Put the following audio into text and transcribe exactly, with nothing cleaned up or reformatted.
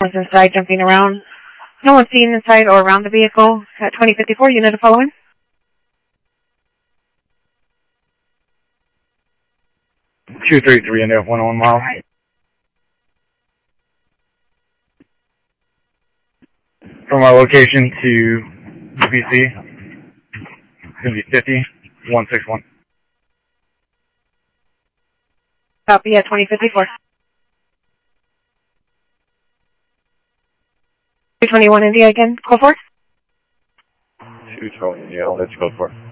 Someone's inside jumping around. No one's seen inside or around the vehicle. At twenty fifty-four, unit to follow in. two three three and one oh one mile. From our location to U B C, it's going to be fifty, one six one. Copy at twenty fifty-four. two twenty-one India again, call for. two twenty, yeah, let's go for it.